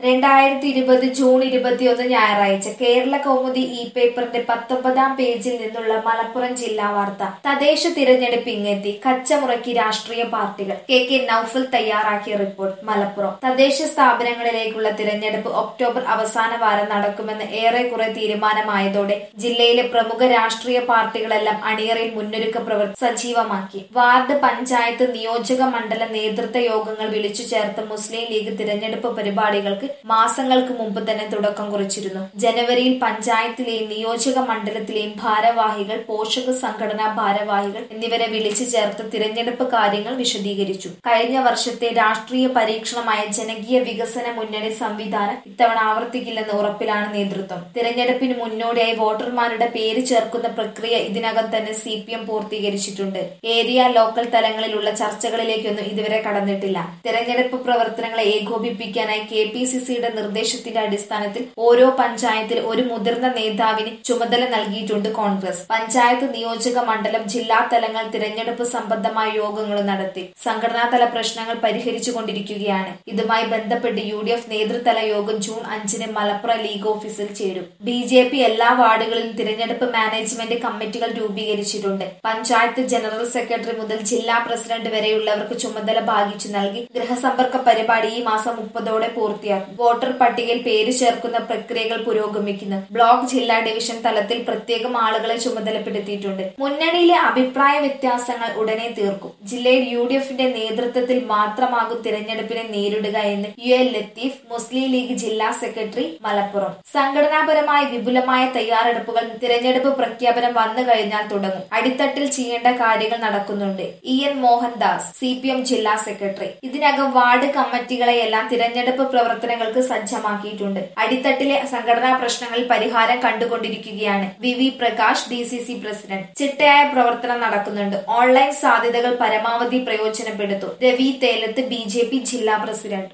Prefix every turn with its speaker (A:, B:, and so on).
A: 2020 June 21 ഞായറാഴ്ച കേരള കൗമുദി പേപ്പറിന്റെ 19-ാം പേജിൽ നിന്നുള്ള മലപ്പുറം ജില്ലാ വാർത്ത. തദ്ദേശ തിരഞ്ഞെടുപ്പ് ഇങ്ങെത്തി, കച്ചമുറക്കി രാഷ്ട്രീയ പാർട്ടികൾ. കെ നൌഫൽ തയ്യാറാക്കിയ റിപ്പോർട്ട്. മലപ്പുറം തദ്ദേശ സ്ഥാപനങ്ങളിലേക്കുള്ള തിരഞ്ഞെടുപ്പ് ഒക്ടോബർ അവസാന വാരം നടക്കുമെന്ന് ഏറെക്കുറെ തീരുമാനമായതോടെ ജില്ലയിലെ പ്രമുഖ രാഷ്ട്രീയ പാർട്ടികളെല്ലാം അണിയറയിൽ മുന്നൊരുക്ക പ്രവർത്തനം സജീവമാക്കി. വാർഡ്, പഞ്ചായത്ത്, നിയോജക മണ്ഡല നേതൃത്വ യോഗങ്ങൾ വിളിച്ചു ചേർത്ത് മുസ്ലിം ലീഗ് തിരഞ്ഞെടുപ്പ് പരിപാടികൾക്ക് മാസങ്ങൾക്ക് മുമ്പ് തന്നെ തുടക്കം കുറിച്ചിരുന്നു. ജനുവരിയിൽ പഞ്ചായത്തിലെയും നിയോജക മണ്ഡലത്തിലെയും ഭാരവാഹികൾ, പോഷക സംഘടനാ ഭാരവാഹികൾ എന്നിവരെ വിളിച്ചു ചേർത്ത് തിരഞ്ഞെടുപ്പ് കാര്യങ്ങൾ വിശദീകരിച്ചു. കഴിഞ്ഞ വർഷത്തെ രാഷ്ട്രീയ പരീക്ഷണമായ ജനകീയ വികസന മുന്നണി സംവിധാനം ഇത്തവണ ആവർത്തിക്കില്ലെന്ന് ഉറപ്പിലാണ് നേതൃത്വം. തിരഞ്ഞെടുപ്പിന് മുന്നോടിയായി വോട്ടർമാരുടെ പേര് ചേർക്കുന്ന പ്രക്രിയ ഇതിനകം തന്നെ CPM പൂർത്തീകരിച്ചിട്ടുണ്ട്. ഏരിയ, ലോക്കൽ തലങ്ങളിലുള്ള ചർച്ചകളിലേക്കൊന്നും ഇതുവരെ കടന്നിട്ടില്ല. തിരഞ്ഞെടുപ്പ് പ്രവർത്തനങ്ങളെ ഏകോപിപ്പിക്കാനായി KPCCയുടെ നിർദ്ദേശത്തിന്റെ അടിസ്ഥാനത്തിൽ ഓരോ പഞ്ചായത്തിൽ ഒരു മുതിർന്ന നേതാവിന് ചുമതല നൽകിയിട്ടുണ്ട് കോൺഗ്രസ്. പഞ്ചായത്ത്, നിയോജക മണ്ഡലം, ജില്ലാ തലങ്ങൾ തിരഞ്ഞെടുപ്പ് സംബന്ധമായ യോഗങ്ങൾ നടത്തി സംഘടനാതല പ്രശ്നങ്ങൾ പരിഹരിച്ചുകൊണ്ടിരിക്കുകയാണ്. ഇതുമായി ബന്ധപ്പെട്ട് UDF നേതൃതല യോഗം ജൂൺ 5-ന് മലപ്പുറം ലീഗ് ഓഫീസിൽ ചേരും. BJP എല്ലാ വാർഡുകളിലും തിരഞ്ഞെടുപ്പ് മാനേജ്മെന്റ് കമ്മിറ്റികൾ രൂപീകരിച്ചിട്ടുണ്ട്. പഞ്ചായത്ത് ജനറൽ സെക്രട്ടറി മുതൽ ജില്ലാ പ്രസിഡന്റ് വരെയുള്ളവർക്ക് ചുമതല ഭാഗിച്ചു നൽകി ഗൃഹസമ്പർക്ക പരിപാടി ഈ മാസം 30-ഓടെ പൂർത്തിയാക്കും. വോട്ടർ പട്ടികയിൽ പേര് ചേർക്കുന്ന പ്രക്രിയകൾ പുരോഗമിക്കുന്നു. ബ്ലോക്ക്, ജില്ലാ, ഡിവിഷൻ തലത്തിൽ പ്രത്യേകം ആളുകളെ ചുമതലപ്പെടുത്തിയിട്ടുണ്ട്. മുന്നണിയിലെ അഭിപ്രായ വ്യത്യാസങ്ങൾ ഉടനെ തീർക്കും. ജില്ലയിൽ UDFന്റെ നേതൃത്വത്തിൽ മാത്രമാകും തിരഞ്ഞെടുപ്പിനെ നേരിടുക എന്ന് UL ലത്തീഫ്, മുസ്ലിം ലീഗ് ജില്ലാ സെക്രട്ടറി, മലപ്പുറം. സംഘടനാപരമായ വിപുലമായ തയ്യാറെടുപ്പുകൾ തിരഞ്ഞെടുപ്പ് പ്രഖ്യാപനം വന്നു കഴിഞ്ഞാൽ തുടങ്ങും. അടിത്തട്ടിൽ ചെയ്യേണ്ട കാര്യങ്ങൾ നടക്കുന്നുണ്ട്. EN മോഹൻദാസ്, CPM ജില്ലാ സെക്രട്ടറി. ഇതിനകം വാർഡ് കമ്മിറ്റികളെയെല്ലാം തിരഞ്ഞെടുപ്പ് പ്രവർത്തനങ്ങൾക്ക് സജ്ജമാക്കിയിട്ടുണ്ട്. അടിത്തട്ടിലെ സംഘടനാ പ്രശ്നങ്ങളിൽ പരിഹാരം കണ്ടുകൊണ്ടിരിക്കുകയാണ്. VV Prakash, DCC president. ചിട്ടയായ പ്രവർത്തനം നടക്കുന്നുണ്ട്. ഓൺലൈൻ സാധ്യതകൾ പരമാവധി പ്രയോജനപ്പെടുത്തും. രവി തേലത്ത്, BJP ജില്ലാ പ്രസിഡന്റ്.